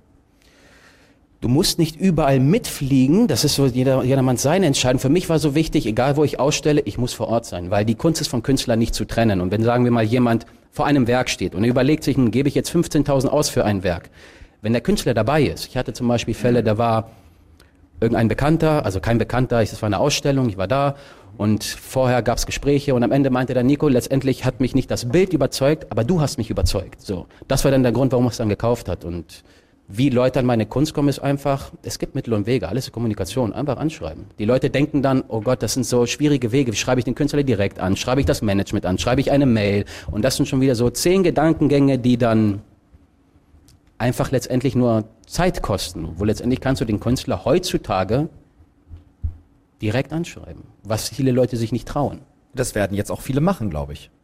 Du musst nicht überall mitfliegen, das ist so jedermanns seine Entscheidung. Für mich war so wichtig, egal wo ich ausstelle, ich muss vor Ort sein, weil die Kunst ist vom Künstler nicht zu trennen. Und wenn, sagen wir mal, jemand vor einem Werk steht und er überlegt sich, gebe ich jetzt 15.000 aus für ein Werk. Wenn der Künstler dabei ist, ich hatte zum Beispiel Fälle, da war irgendein Bekannter, also kein Bekannter, es war eine Ausstellung, ich war da, und vorher gab es Gespräche, und am Ende meinte der Nico, letztendlich hat mich nicht das Bild überzeugt, aber du hast mich überzeugt. So, das war dann der Grund, warum er es dann gekauft hat. Und wie Leute an meine Kunst kommen, ist einfach, es gibt Mittel und Wege, alles ist Kommunikation, einfach anschreiben. Die Leute denken dann, oh Gott, das sind so schwierige Wege, wie schreibe ich den Künstler direkt an, schreibe ich das Management an, schreibe ich eine Mail, und das sind schon wieder so 10 Gedankengänge, die dann einfach letztendlich nur Zeit kosten, wo letztendlich kannst du den Künstler heutzutage direkt anschreiben, was viele Leute sich nicht trauen. Das werden jetzt auch viele machen, glaube ich.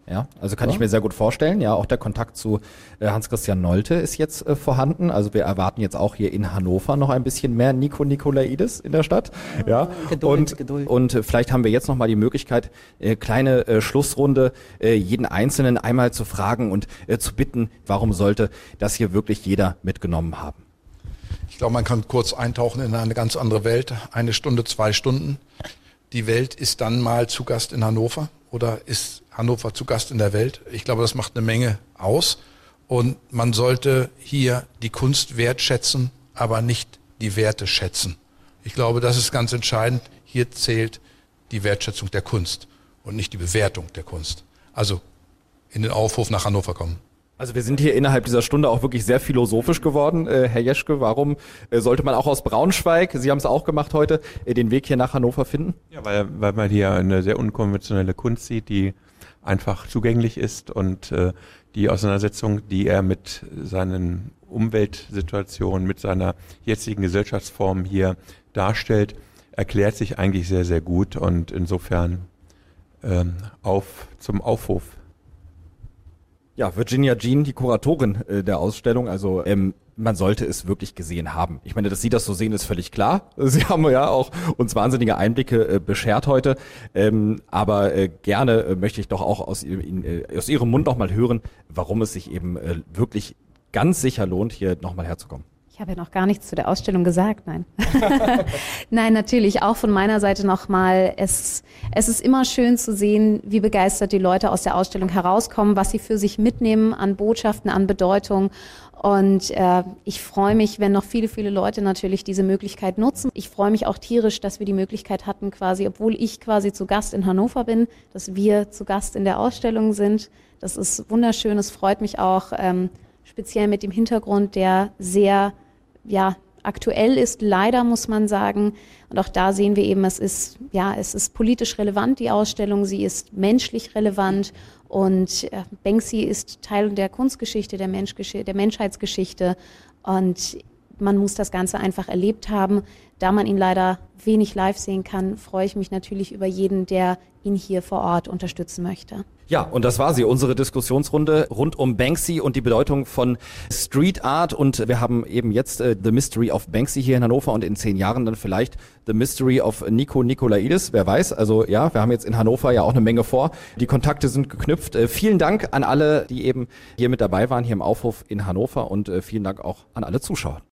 Ja, also kann ich mir sehr gut vorstellen. Ja, auch der Kontakt zu Hans-Christian Nolte ist jetzt vorhanden. Also wir erwarten jetzt auch hier in Hannover noch ein bisschen mehr Nico Nikolaidis in der Stadt. Ja, Geduld. Und vielleicht haben wir jetzt noch mal die Möglichkeit, kleine Schlussrunde, jeden Einzelnen einmal zu fragen und zu bitten, warum sollte das hier wirklich jeder mitgenommen haben? Ich glaube, man kann kurz eintauchen in eine ganz andere Welt. 1 Stunde, 2 Stunden. Die Welt ist dann mal zu Gast in Hannover oder ist Hannover zu Gast in der Welt. Ich glaube, das macht eine Menge aus. Und man sollte hier die Kunst wertschätzen, aber nicht die Werte schätzen. Ich glaube, das ist ganz entscheidend. Hier zählt die Wertschätzung der Kunst und nicht die Bewertung der Kunst. Also in den Aufruf nach Hannover kommen. Also wir sind hier innerhalb dieser Stunde auch wirklich sehr philosophisch geworden. Herr Jeschke, warum sollte man auch aus Braunschweig, Sie haben es auch gemacht heute, den Weg hier nach Hannover finden? Ja, weil man hier eine sehr unkonventionelle Kunst sieht, die einfach zugänglich ist und die Auseinandersetzung, die er mit seinen Umweltsituationen, mit seiner jetzigen Gesellschaftsform hier darstellt, erklärt sich eigentlich sehr, sehr gut und insofern zum Aufruf. Ja, Virginia Jean, die Kuratorin der Ausstellung, also man sollte es wirklich gesehen haben. Ich meine, dass Sie das so sehen, ist völlig klar. Sie haben ja auch uns wahnsinnige Einblicke beschert heute, aber gerne möchte ich doch auch aus Ihrem Mund noch mal hören, warum es sich eben wirklich ganz sicher lohnt, hier noch mal herzukommen. Ich habe ja noch gar nichts zu der Ausstellung gesagt, nein. Nein, natürlich auch von meiner Seite nochmal. Es ist immer schön zu sehen, wie begeistert die Leute aus der Ausstellung herauskommen, was sie für sich mitnehmen an Botschaften, an Bedeutung. Und ich freue mich, wenn noch viele, viele Leute natürlich diese Möglichkeit nutzen. Ich freue mich auch tierisch, dass wir die Möglichkeit hatten, quasi, obwohl ich quasi zu Gast in Hannover bin, dass wir zu Gast in der Ausstellung sind. Das ist wunderschön. Es freut mich auch, speziell mit dem Hintergrund, der sehr aktuell ist, leider muss man sagen. Und auch da sehen wir eben, es ist politisch relevant, die Ausstellung. Sie ist menschlich relevant. Und Banksy ist Teil der Kunstgeschichte, der Menschheitsgeschichte. Und man muss das Ganze einfach erlebt haben. Da man ihn leider wenig live sehen kann, freue ich mich natürlich über jeden, der ihn hier vor Ort unterstützen möchte. Ja, und das war sie, unsere Diskussionsrunde rund um Banksy und die Bedeutung von Street Art. Und wir haben eben jetzt The Mystery of Banksy hier in Hannover und in 10 Jahren dann vielleicht The Mystery of Nico Nikolaidis. Wer weiß, also ja, wir haben jetzt in Hannover ja auch eine Menge vor. Die Kontakte sind geknüpft. Vielen Dank an alle, die eben hier mit dabei waren, hier im Aufruf in Hannover und vielen Dank auch an alle Zuschauer.